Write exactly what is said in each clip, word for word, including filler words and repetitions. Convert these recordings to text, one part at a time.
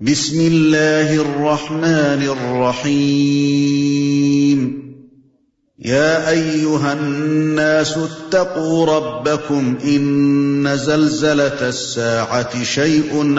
بسم الله الرحمن الرحيم يا أيها الناس اتقوا ربكم إن زلزلة الساعة شيء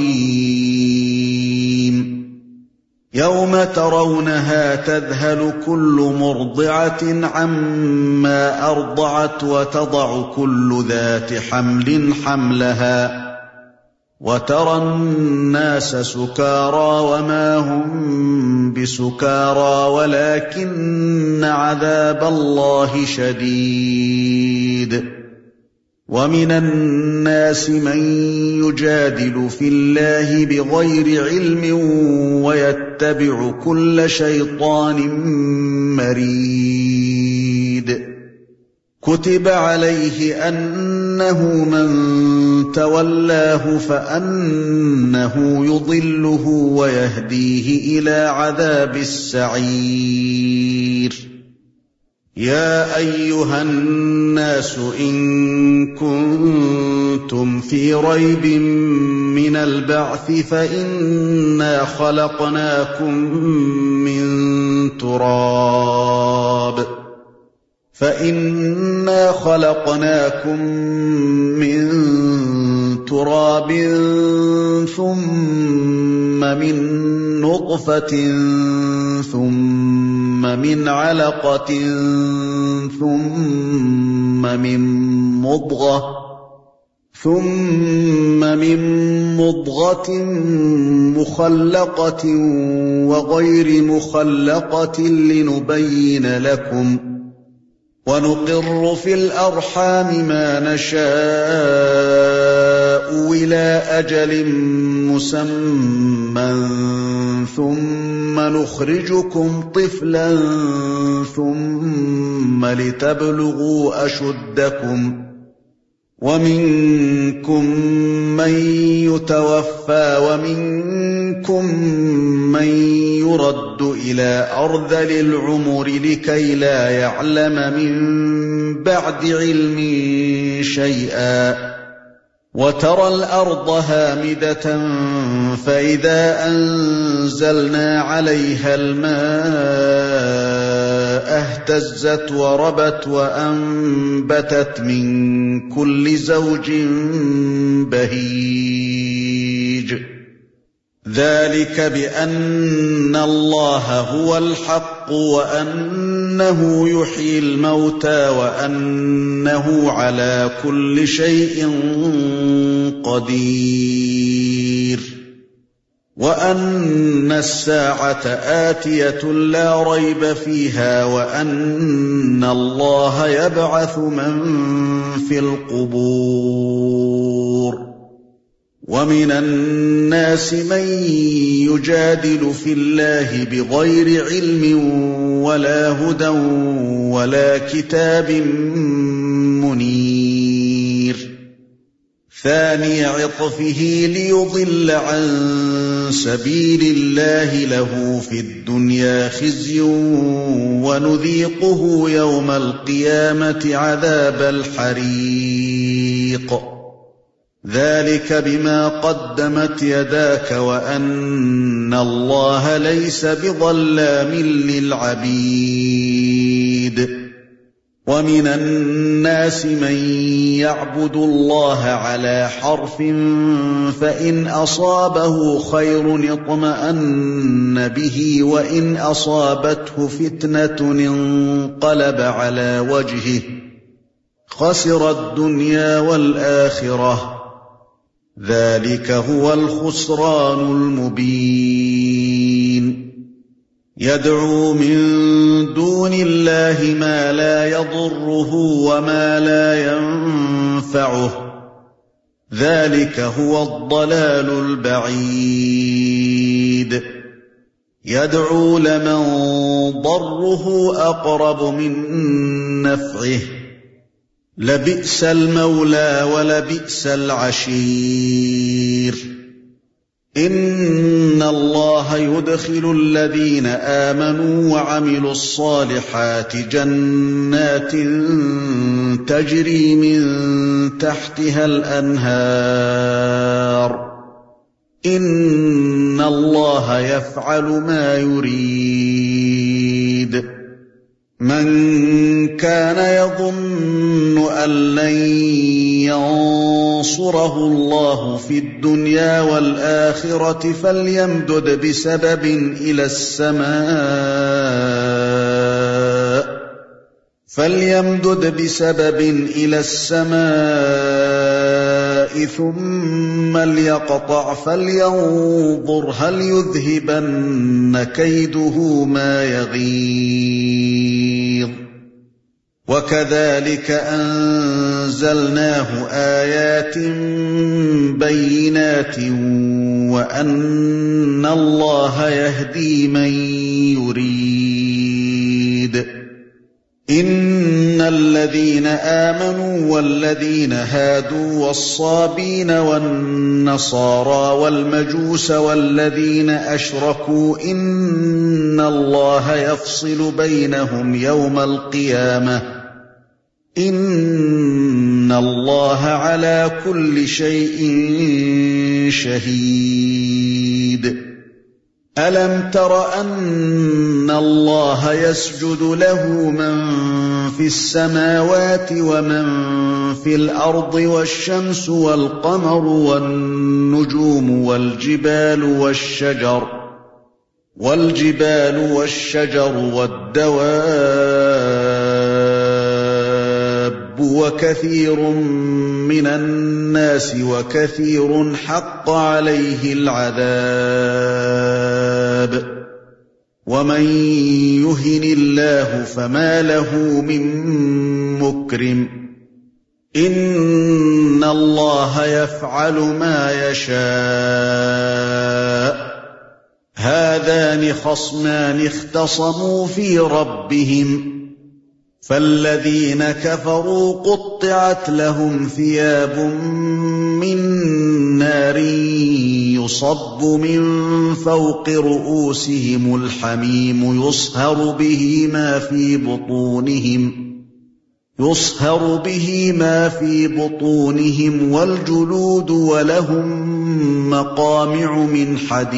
عظيم يوم ترونها تذهل كل مرضعة عما أرضعت وتضع كل ذات حمل حملها وترى الناس سكارى وما هم بسكارى ولكن عذاب الله شديد ومن الناس من يجادل في الله بغير علم ويتبع كل شيطان مريد كتب عليه أنه من تولاه فأنه يضله ويهديه إلى عذاب السعير يا أيها الناس إن كنتم في ريب من البعث فإنا خلقناكم من تراب فإنا خلقناكم من تراب ثم من نطفة ثم من علقة ثم من مضغة ثم من مضغة مخلقة وغير مخلقة لنبين لكم ونقر في الأرحام ما نشاء إلى أجل مسمى ثم نخرجكم طفلا ثم لتبلغوا أشدكم ومنكم من يتوفى ومنكم من يرد إلى أرذل العمر لكي لا يعلم من بعد علم شيئا وترى الأرض هامدة فإذا أنزلنا عليها الماء اهتزت وربت وأنبتت من كل زوج بهيج ذلك بأن الله هو الحق وأنه يحيي الموتى وأنه على كل شيء قدير وأن الساعة آتية لا ريب فيها وأن الله يبعث من في القبور ومن الناس من يجادل في الله بغير علم ولا هدى ولا كتاب منير ثاني عطفه ليضل عن سبيل الله له في الدنيا خزي ونذيقه يوم القيامة عذاب الحريق ذلك بما قدمت يداك وأن الله ليس بظلام للعبيد ومن الناس من يعبد الله على حرف فإن أصابه خير اطمأن به وإن أصابته فتنة انقلب على وجهه خسر الدنيا والآخرة ذلك هو الخسران المبين يدعو من دون الله ما لا يضره وما لا ينفعه ذلك هو الضلال البعيد يدعو لمن ضره أقرب من نفعه لبئس المولى ولبئس العشير إن الله يدخل الذين آمنوا وعملوا الصالحات جنات تجري من تحتها الأنهار إِنَّ اللَّهَ يَفْعَلُ مَا يُرِيدُ مَنْ كَانَ يَظُنُّ أَن لَّن يَنصُرَهُ اللَّهُ في الدُّنْيَا وَالْآخِرَةِ فَلْيَمْدُدْ بِسَبَبٍ إِلَى السَّمَاءِ فَلْيَمْدُدْ بِسَبَبٍ إِلَى السَّمَاءِ ثُمَّ لْيَقْطَعْ فَلْيَنظُرْ هَلْ يُذْهِبَنَّ كَيْدُهُ مَا يَغِيظُ وَكَذَلِكَ أَنزَلْنَاهُ آيَاتٍ بَيِّنَاتٍ وَأَنَّ اللَّهَ يَهْدِي مَن يُرِيدُ إِنَّ الَّذِينَ آمَنُوا وَالَّذِينَ هَادُوا وَالصَّابِينَ وَالنَّصَارَىٰ وَالْمَجُوسَ وَالَّذِينَ أَشْرَكُوا إِنَّ اللَّهَ يَفْصِلُ بَيْنَهُمْ يَوْمَ الْقِيَامَةِ إِنَّ اللَّهَ عَلَىٰ كُلِّ شَيْءٍ شَهِيدٌ أَلَمْ تَرَ أَنَّ اللَّهَ يَسْجُدُ لَهُ مَن فِي السَّمَاوَاتِ وَمَن فِي الْأَرْضِ وَالشَّمْسُ وَالْقَمَرُ وَالنُّجُومُ وَالْجِبَالُ وَالشَّجَرُ وَالْجِبَالُ وَالشَّجَرُ وَالدَّوَابُّ وَكَثِيرٌ مِّنَ النَّاسِ وَكَثِيرٌ حَقَّ عَلَيْهِ الْعَذَابُ وَمَن يُهِنِ اللَّهُ فَمَا لَهُ مِن مُّكْرِمٍ إِنَّ اللَّهَ يَفْعَلُ مَا يَشَاءُ هَٰذَانِ خَصْمَانِ اخْتَصَمُوا فِي رَبِّهِمْ فَالَّذِينَ كَفَرُوا قُطِّعَتْ لَهُمْ ثِيَابٌ مِّن نَّارٍ يُصَبُّ مِن فَوْقِ رُءُوسِهِمُ الْحَمِيمُ يُصْهَرُ بِهِ مَا فِي بُطُونِهِمْ يُصْهَرُ بِهِ مَا فِي بُطُونِهِمْ وَالْجُلُودُ وَلَهُم مَّقَامِعُ مِنْ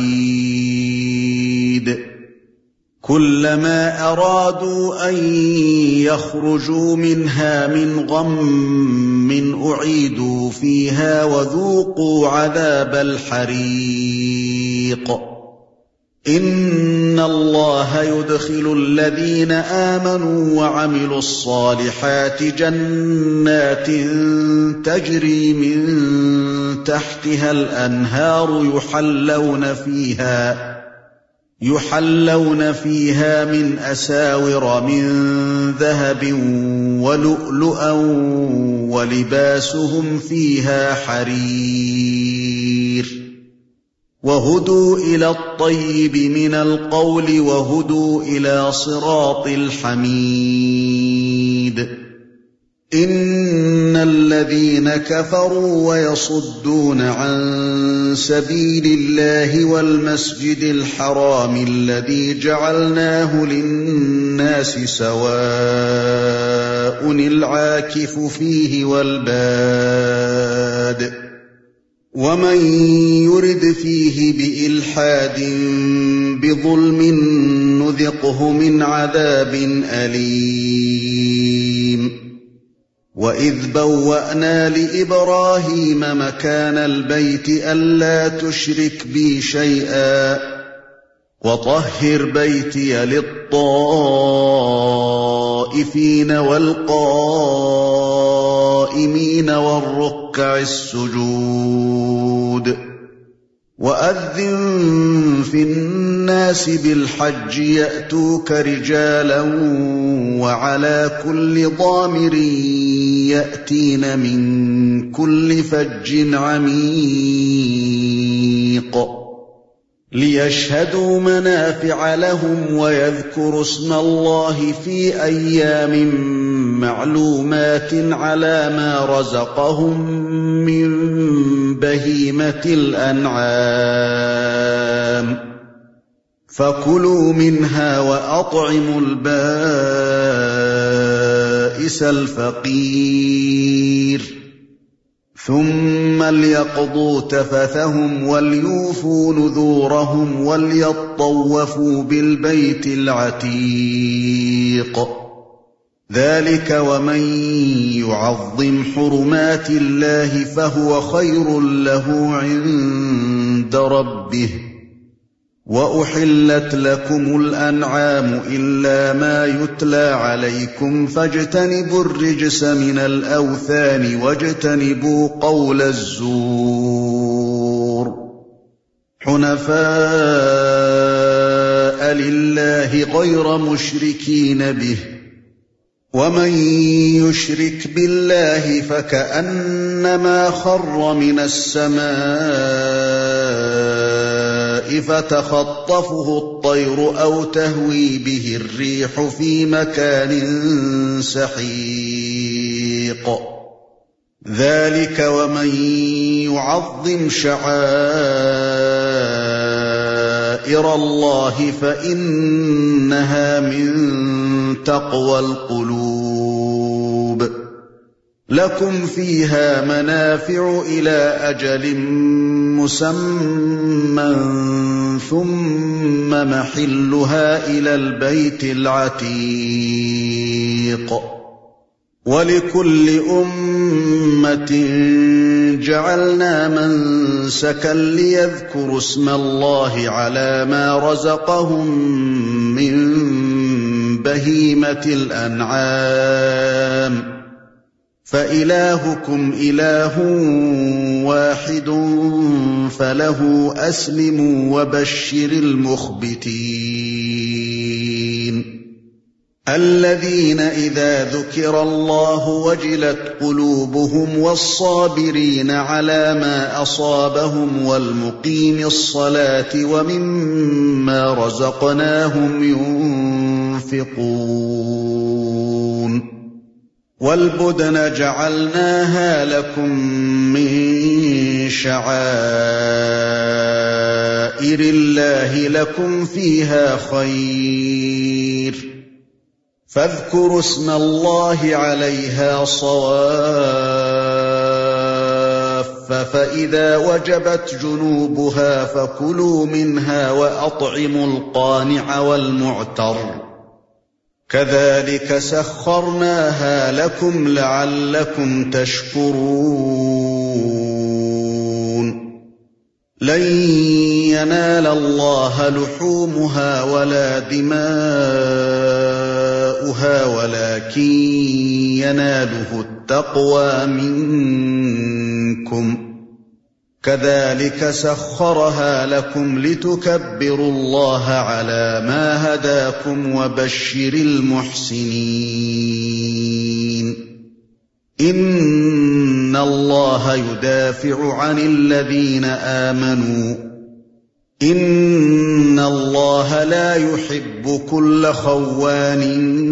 حَدِيدٍ كُلَّمَا أَرَادُوا أَن يَخْرُجُوا مِنْهَا مِنْ غَمٍّ أُعِيدُوا فِيهَا وَذُوقُوا عَذَابَ الْحَرِيقِ إِنَّ اللَّهَ يُدْخِلُ الَّذِينَ آمَنُوا وَعَمِلُوا الصَّالِحَاتِ جَنَّاتٍ تَجْرِي مِن تَحْتِهَا الْأَنْهَارُ يُحَلَّوْنَ فِيهَا يُحَلَّوْنَ فِيهَا مِنْ أَسَاوِرَ مِنْ ذَهَبٍ وَلُؤْلُؤًا وَلِبَاسُهُمْ فِيهَا حَرِيرٌ وَهُدُوا إِلَى الطَّيِّبِ مِنَ الْقَوْلِ وَهُدُوا إِلَى صِرَاطِ الْحَمِيدِ إِنَّ الَّذِينَ كَفَرُوا وَيَصُدُّونَ عَن سَبِيلِ اللَّهِ وَالْمَسْجِدِ الْحَرَامِ الَّذِي جَعَلْنَاهُ لِلنَّاسِ سَوَاءٌ الْعَاكِفُ فِيهِ وَالْبَادِ وَمَن يُرِدْ فِيهِ بِإِلْحَادٍ بِظُلْمٍ نُّذِقْهُ مِنْ عَذَابٍ أَلِيمٍ وَإِذْ بَوَّأْنَا لِإِبْرَاهِيمَ مَكَانَ الْبَيْتِ أَلَّا تُشْرِكْ بِي شَيْئًا وَطَهِّرْ بَيْتِيَ لِلطَّائِفِينَ وَالْقَائِمِينَ وَالرُّكَّعِ السُّجُودِ وَأَذِّن فِي النَّاسِ بِالْحَجِّ يَأْتُوكَ رِجَالًا وَعَلَىٰ كُلِّ ضَامِرٍ يَأْتِينَ مِن كُلِّ فَجٍّ عَمِيقٍ لِيَشْهَدُوا مَنَافِعَ لَهُمْ وَيَذْكُرُوا اسْمَ اللَّهِ فِي أَيَّامٍ مَّعْلُومَاتٍ عَلَىٰ مَا رَزَقَهُم مِّن بَهِيمَةِ الْأَنْعَامِ فَكُلُوا مِنْهَا وَأَطْعِمُوا الْبَائِسَ الْفَقِيرَ ثُمَّ لْيَقْضُوا تَفَثَهُمْ وَلْيُوفُوا نُذُورَهُمْ وَلْيَطَّوَّفُوا بِالْبَيْتِ الْعَتِيقِ ذَلِكَ وَمَن يُعَظِّمْ حُرُمَاتِ اللَّهِ فَهُوَ خَيْرٌ لَّهُ عِندَ رَبِّهِ وَأُحِلَّتْ لَكُمُ الْأَنْعَامُ إِلَّا مَا يُتْلَىٰ عَلَيْكُمْ فَاجْتَنِبُوا الرِّجْسَ مِنَ الْأَوْثَانِ وَاجْتَنِبُوا قَوْلَ الزُّورِ حُنَفَاءَ لِلَّهِ غَيْرَ مُشْرِكِينَ بِهِ وَمَن يُشْرِكْ بِاللَّهِ فَكَأَنَّمَا خَرَّ مِنَ السَّمَاءِ فَتَخْطَفُهُ الطَّيْرُ أَوْ تَهْوِي بِهِ الرِّيحُ فِي مَكَانٍ سَحِيقٍ ذَلِكَ وَمَن يُعَظِّمْ شَعَائِرَ اللَّهِ فَإِنَّهَا مِن تَقْوَى الْقُلُوبِ لَكُمْ فِيهَا مَنَافِعُ إِلَى أَجَلٍ مُّسَمًّى ثُمَّ مَحِلُّهَا إِلَى الْبَيْتِ الْعَتِيقِ وَلِكُلِّ أُمَّةٍ جَعَلْنَا مَنسَكًا لِّيَذْكُرُوا اسْمَ اللَّهِ عَلَىٰ مَا رَزَقَهُم مِّن بَهِيمَةِ الْأَنْعَامِ فَإِلَٰهُكُمْ إِلَٰهٌ وَاحِدٌ فَلَهُ أَسْلِمُوا وَبَشِّرِ الْمُخْبِتِينَ الَّذِينَ إِذَا ذُكِرَ اللَّهُ وَجِلَتْ قُلُوبُهُمْ وَالصَّابِرِينَ عَلَىٰ مَا أَصَابَهُمْ وَالْمُقِيمِي الصَّلَاةِ وَمِمَّا رَزَقْنَاهُمْ يُنفِقُونَ وَالْبُدْنَ جَعَلْنَاهَا لَكُم مِّن شَعَائِرِ اللَّهِ لَكُمْ فِيهَا خَيْرٌ فاذكروا اسم الله عليها صواف فإذا وجبت جنوبها فكلوا منها وأطعموا القانع والمعتر كذلك سخرناها لكم لعلكم تشكرون لن ينال الله لحومها ولا دماؤها ولكن يناله التقوى منكم كذلك سخرها لكم لتكبروا الله على ما هداكم وبشر المحسنين إن الله يدافع عن الذين آمنوا إن الله لا يحب كل خوان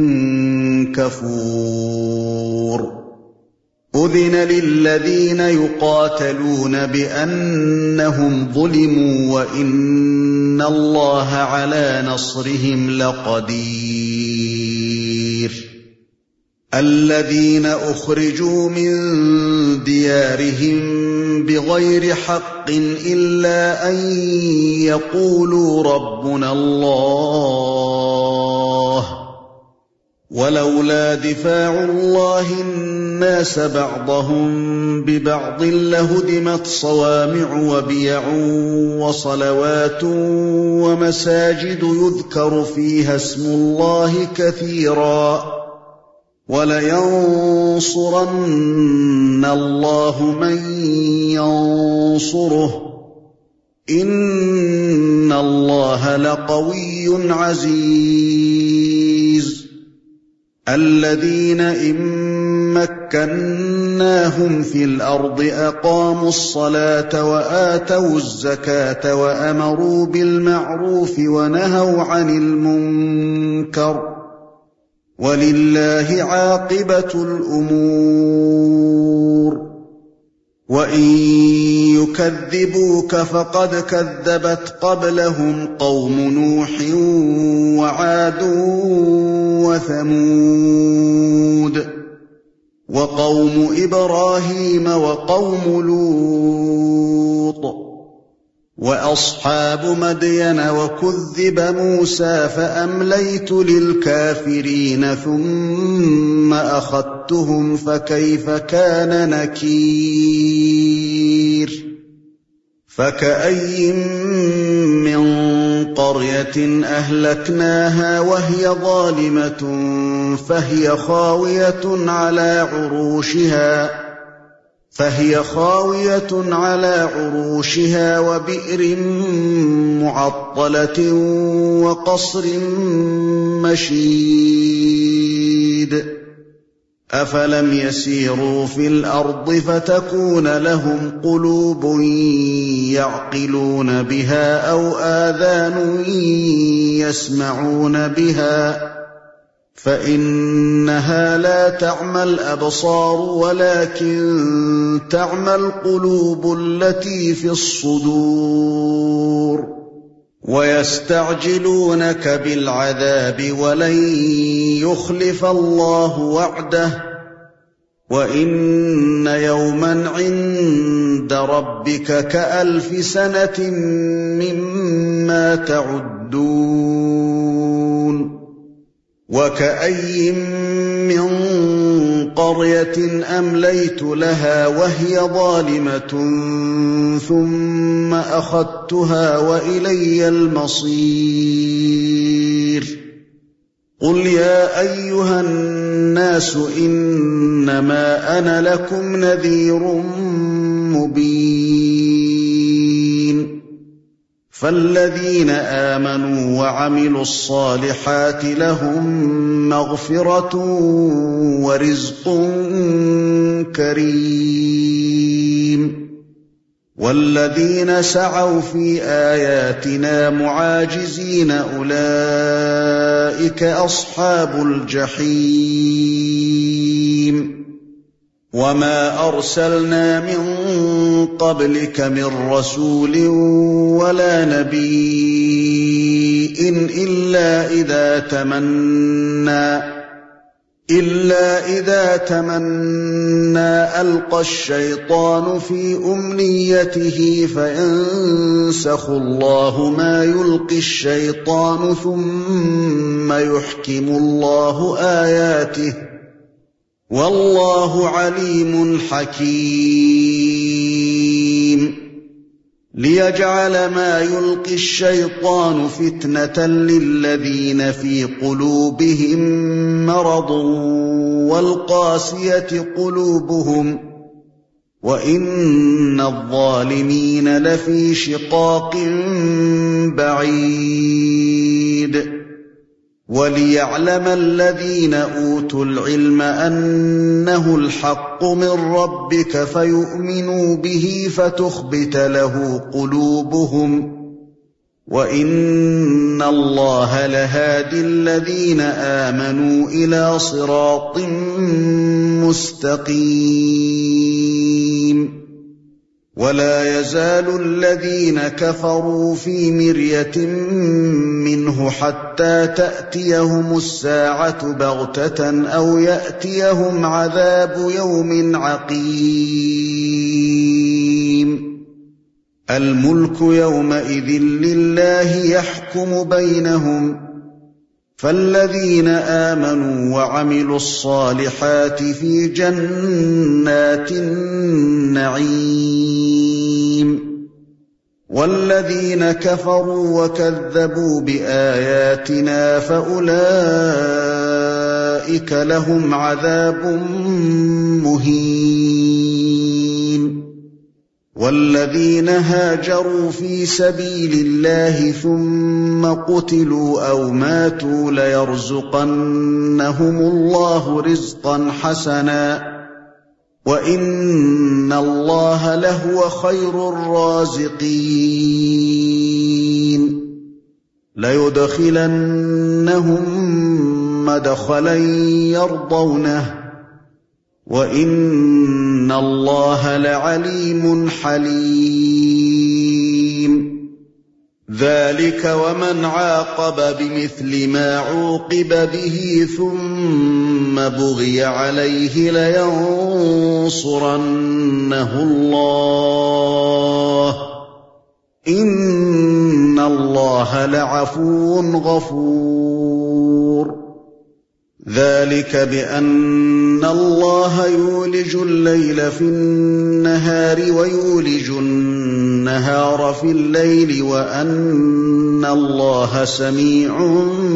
كفور أذن للذين يقاتلون بأنهم ظلموا وإن الله على نصرهم لقدير الذين أخرجوا من ديارهم بغير حق إلا أن يقولوا ربنا الله ولولا دفاع الله الناس بعضهم ببعض لهدمت صوامع وبيع وصلوات ومساجد يذكر فيها اسم الله كثيرا ولينصرن الله من ينصره إن الله لقوي عزيز الذين إن مكناهم في الأرض أقاموا الصلاة وآتوا الزكاة وأمروا بالمعروف ونهوا عن المنكر ولله عاقبة الأمور وإن يكذبوك فقد كذبت قبلهم قوم نوح وعاد وثمود وقوم إبراهيم وقوم لوط وأصحاب مدين وكذب موسى فأمليت للكافرين ثم أخذتهم فكيف كان نكير فكأي من قرية أهلكناها وهي ظالمة فهي خاوية على عروشها فهي خاوية على عروشها وبئر معطلة وقصر مشيد أفلم يسيروا في الأرض فتكون لهم قلوب يعقلون بها أو آذان يسمعون بها فإنها لا تعمى الأبصار ولكن تعمى القلوب التي في الصدور ويستعجلونك بالعذاب ولن يخلف الله وعده وإن يوما عند ربك كألف سنة مما تعدون وكأي من قرية أمليت لها وهي ظالمة ثم أخذتها وإلي المصير قل يا أيها الناس إنما أنا لكم نذير مبين فالذين آمنوا وعملوا الصالحات لهم مغفرة ورزق كريم والذين سعوا في آياتنا معاجزين أولئك أصحاب الجحيم وما أرسلنا من قبلك من رسول ولا نبي إلا إذا تمنى إلا إذا تمنى ألقى الشيطان في أمنيته فينسخ الله ما يلقي الشيطان ثم يحكم الله آياته والله عليم حكيم ليجعل ما يلقي الشيطان فتنة للذين في قلوبهم مرض والقاسية قلوبهم وإن الظالمين لفي شقاق بعيد وليعلم الذين أوتوا العلم أنه الحق من ربك فيؤمنوا به فتخبت له قلوبهم وإن الله لهادي الذين آمنوا إلى صراط مستقيم ولا يزال الذين كفروا في مرية منه حتى تأتيهم الساعة بغتة أو يأتيهم عذاب يوم عقيم الملك يومئذ لله يحكم بينهم فالذين آمنوا وعملوا الصالحات في جنات النعيم والذين كفروا وكذبوا بآياتنا فأولئك لهم عذاب مهين والذين هاجروا في سبيل الله ثم قتلوا أو ماتوا ليرزقنهم الله رزقا حسنا وإن الله لهو خير الرازقين ليدخلنهم مدخلا يرضونه وإن الله لعليم حليم ذلك ومن عاقب بمثل ما عوقب به ثم بغي عليه لينصرنه الله إن الله لعفو غفور ذلك بأن الله يولج الليل في النهار ويولج النهار في الليل وأن الله سميع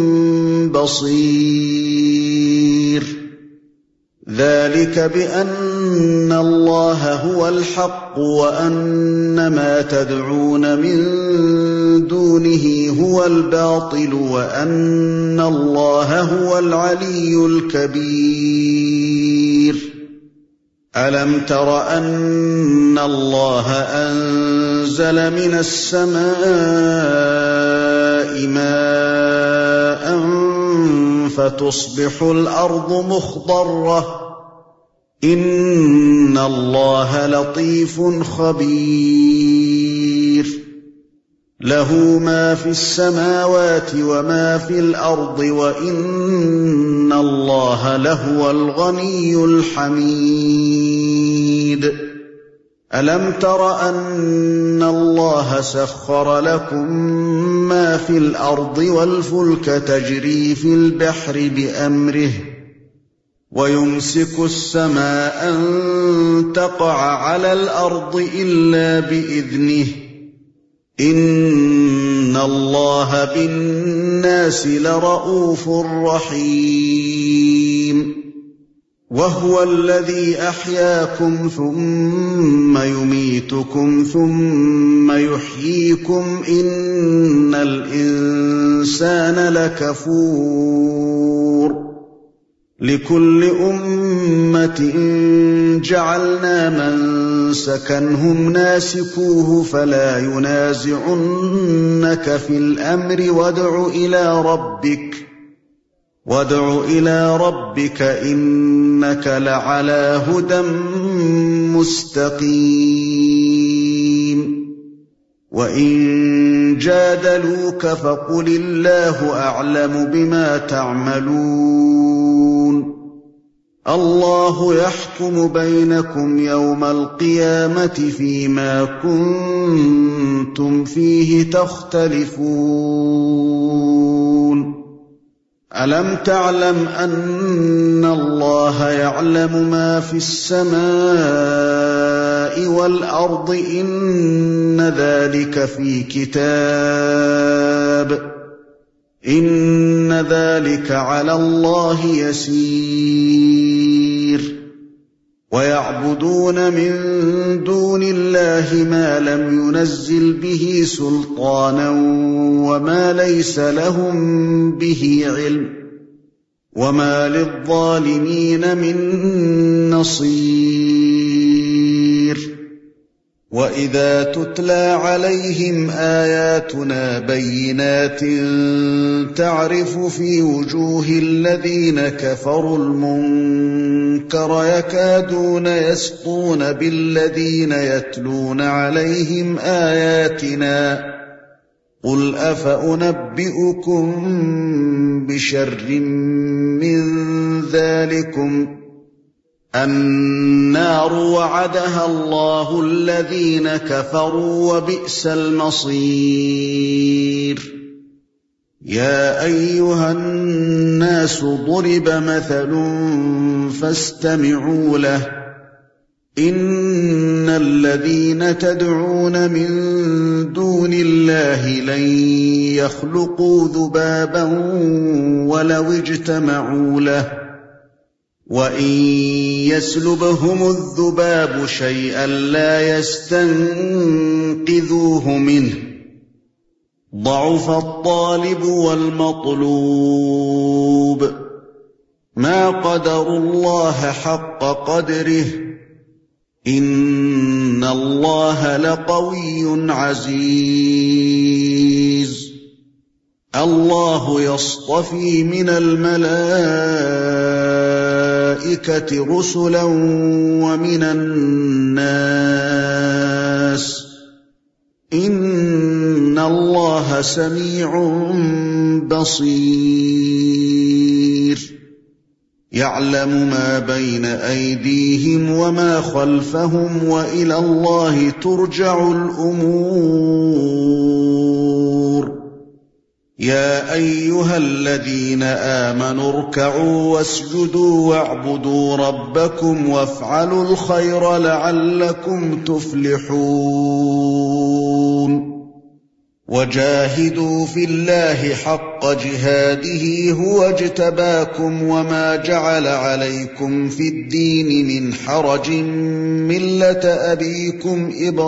بصير ذلك بأن الله هو الحق وأن ما تدعون من دونه هو الباطل وأن الله هو العلي الكبير ألم تر أن الله أنزل من السماء ماء فتصبح الأرض مخضرة إن الله لطيف خبير له ما في السماوات وما في الأرض وإن الله لهو الغني الحميد ألم تر أن الله سخر لكم ما في الأرض والفلك تجري في البحر بأمره ويمسك السماء أن تقع على الأرض إلا بإذنه إن الله بالناس لرءوف رحيم وهو الذي أحياكم ثم يميتكم ثم يحييكم إن الإنسان لكفور لكل أمة جعلنا منسكا هم ناسكوه فلا ينازعنك في الأمر وادع إلى ربك وادع إلى ربك إنك لعلى هدى مستقيم وإن جادلوك فقل الله أعلم بما تعملون الله يحكم بينكم يوم القيامة فيما كنتم فيه تختلفون ألم تعلم أن الله يعلم ما في السماء والأرض إن ذلك في كتاب إن ذلك على الله يسير ويعبدون من دون الله ما لم ينزل به سلطانا وما ليس لهم به علم وما للظالمين من نصير وإذا تتلى عليهم آياتنا بينات تعرف في وجوه الذين كفروا المنكر يكادون يسطون بالذين يتلون عليهم آياتنا قل أفأنبئكم بشر من ذلكم النار وعدها الله الذين كفروا وبئس المصير يا أيها الناس ضرب مثل فاستمعوا له إن الذين تدعون من دون الله لن يخلقوا ذبابا ولو اجتمعوا له وإن يسلبهم الذباب شيئا لا يستنقذوه منه ضعف الطالب والمطلوب ما قدروا الله حق قدره إن الله لقوي عزيز الله يصطفي من الملائكة رسلا ومن الناس إن اللَّهَ سَمِيعٌ بَصِيرٌ يَعْلَمُ مَا بَيْنَ أَيْدِيهِمْ وَمَا خَلْفَهُمْ وَإِلَى اللَّهِ تُرْجَعُ الْأُمُورُ يَا أَيُّهَا الَّذِينَ آمَنُوا ارْكَعُوا وَاسْجُدُوا وَاعْبُدُوا رَبَّكُمْ وَافْعَلُوا الْخَيْرَ لَعَلَّكُمْ تُفْلِحُونَ وَجَاهِدُوا فِي اللَّهِ حَقَّ جِهَادِهِ هُوَ اجْتَبَاكُمْ وَمَا جَعَلَ عَلَيْكُمْ فِي الدِّينِ مِنْ حَرَجٍ مِّلَّةَ أَبِيكُمْ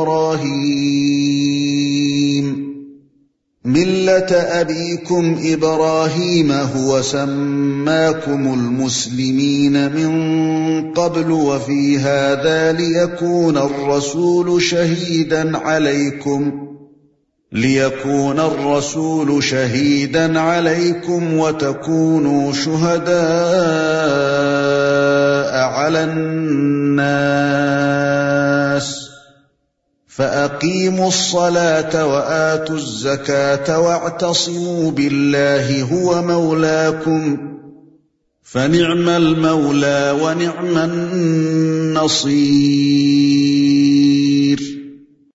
إِبْرَاهِيمَ مِلَّةَ أَبِيكُمْ إِبْرَاهِيمَ هُوَ سَمَّاكُمُ الْمُسْلِمِينَ مِنْ قَبْلُ وَفِي هَذَا لِيَكُونَ الرَّسُولُ شَهِيدًا عَلَيْكُمْ لِيَكُونَ الرَّسُولُ شَهِيدًا عَلَيْكُمْ وَتَكُونُوا شُهَدَاءَ عَلَى النَّاسِ فَأَقِيمُوا الصَّلَاةَ وَآتُوا الزَّكَاةَ وَاعْتَصِمُوا بِاللَّهِ هُوَ مَوْلَاكُمْ فَنِعْمَ الْمَوْلَى وَنِعْمَ النَّصِيرُ